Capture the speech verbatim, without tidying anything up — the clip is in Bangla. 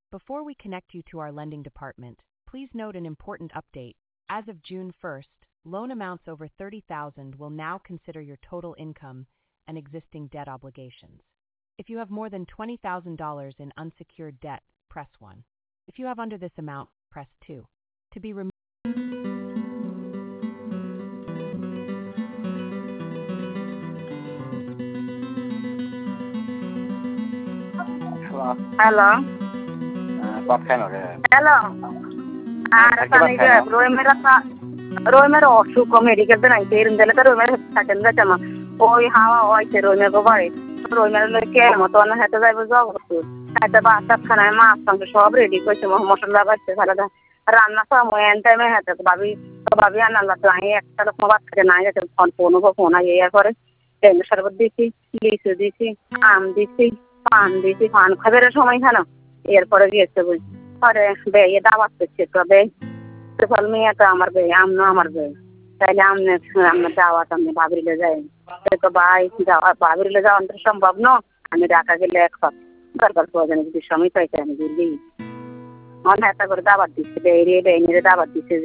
Before we connect you to our lending department, please note an important update. As of June first, loan amounts over thirty thousand dollars will now consider your total income and existing debt obligations. If you have more than twenty thousand dollars in unsecured debt, press one. If you have under this amount, press two. To be removed. Hello. Hello. Uh, Bob Kennedy. Hello. Ara sanige roy mera ta roy mera অসুখ মেডিকেল তে নাই তেরন দিলে তো roy mera থাকেন না জামা ওই হাওয়া হইছে roy mera গো ভাই roy mera লকে মত না হেতে যাইব জগত হেতে বাসা খানায় মাছ সঙ্গে সব রেডি কইছে মশলা বাজছে সালাদা রান্না সময় এন টাইমে হেতে ভাবি তো ভাবি আনাল্লা তো আই একটা লোক বাদ করে নাই যেতে ফোন ফোন ফোন আই ইয়া করে তেল শরবত দিছি লিচু দিছি আম দিছি পান দিছি পান খাবের সময় খানো এরপরে গিয়েছে বই পরে বে এ দাওয়াত করছে তবে ফল মেয়েটা আমার বে আমনো আমার বে তাইলে আমনে আমরা দাওয়াত আমি ভাবিলে যাই তো ভাই যাওয়া ভাবিলে যাওয়া তো সম্ভব না আমি ঢাকা গেলে এক সপ্তাহ দরকার প্রয়োজন যদি সময় পাইতে আমি দিল্লি মনে একটা করে দাওয়াত দিচ্ছে বে রে বে দাওয়াত দিচ্ছে